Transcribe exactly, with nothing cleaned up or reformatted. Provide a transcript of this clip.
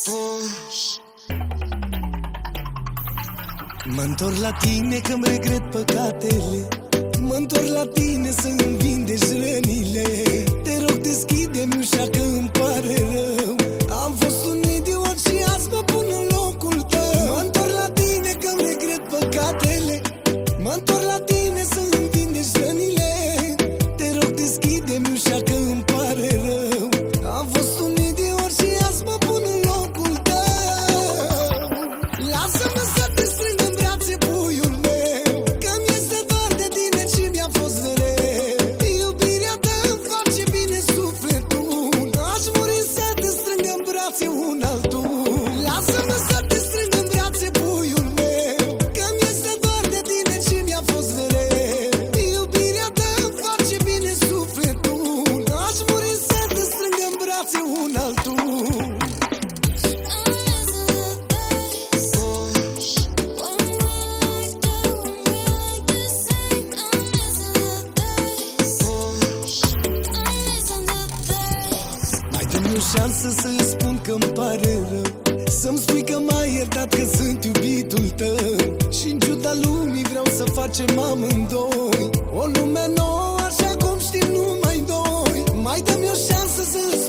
Mă-ntorc la tine că-mi regret păcatele, mă-ntorc la tine să-mi vindești rănile. Te rog, deschide-mi ușa că îmi pare rău. Am fost un idiot și azi mă pun în locul tău. Mă-ntorc la tine că-mi regret păcatele, mă-ntorc la tine să-mi vindești rănile. Te rog, deschide-mi ușa că îmi pare rău. Am fost un idiot și azi mă pun în locul tău. Lasă-mă să te strâng în brațe, puiul meu, că mi-este doar de tine și mi-a fost mereu. Iubirea ta îmi face bine sufletul, aș muri să te strâng în brațe un altul. Lasă-mă să te strâng în brațe, puiul meu, că mi-este doar de tine și mi-a fost mereu. Iubirea ta îmi face bine sufletul, aș muri să te strâng în brațe un altul. Dă-mi o șansă să-i spun că-mi pare rău, să-mi spui că m-ai iertat, că sunt iubitul tău. Și-n ciuda lumii vreau să facem amândoi o lume nouă, așa cum știm numai doi. Mai dă-mi o șansă să-i